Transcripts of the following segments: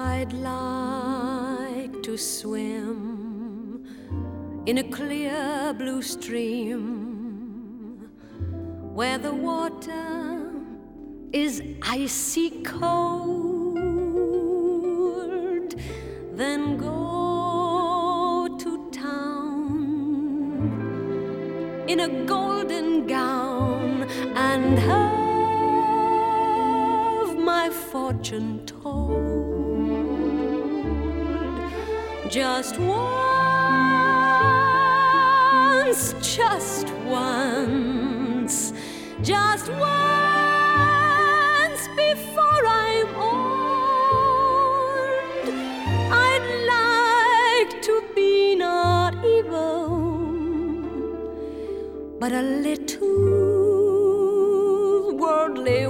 I'd like to swim in a clear blue stream where the water is icy cold, then go to town in a golden gown and have my fortune told. Just once, just once, just once before I'm old. I'd like to be not evil, but a little worldly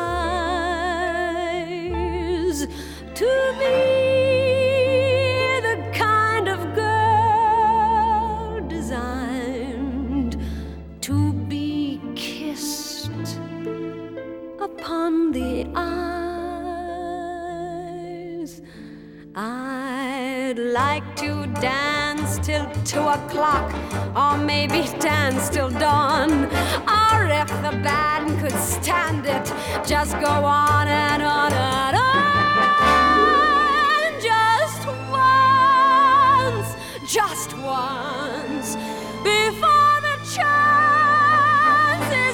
wise, to be the kind of girl designed to be kissed upon the eyes. I'd like to dance till 2 o'clock, or maybe dance till dawn. Or if the band could stand it, just go on and on and on. Just once, before the chance is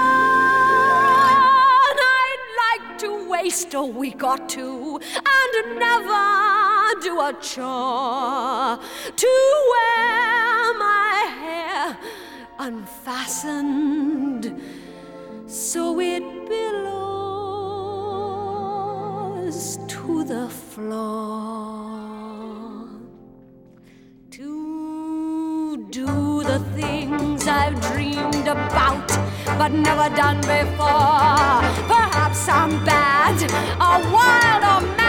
gone. I'd like to waste a week or two and never do a chore, to wear my hair unfastened so it billows to the floor. Do the things I've dreamed about but never done before. Perhaps I'm bad, or wild, or mad.